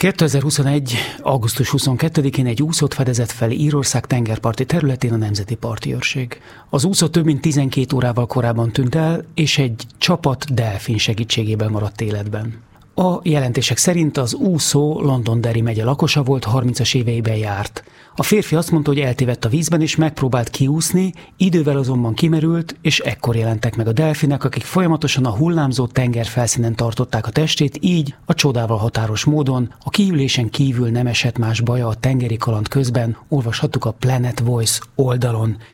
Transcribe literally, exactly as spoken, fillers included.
kétezer-huszonegy. augusztus huszonkettedikén egy úszót fedezett fel Írország tengerparti területén a Nemzeti Parti Őrség. Az úszó több mint tizenkét órával korábban tűnt el, és egy csapat delfin segítségével maradt életben. A jelentések szerint az úszó Londonderry megye lakosa volt, harmincas éveiben járt. A férfi azt mondta, hogy eltévedt a vízben és megpróbált kiúszni, idővel azonban kimerült, és ekkor jelentek meg a delfinek, akik folyamatosan a hullámzó tenger felszínen tartották a testét, így a csodával határos módon a kiülésen kívül nem esett más baja a tengeri kaland közben, olvashattuk a Planet Voice oldalon.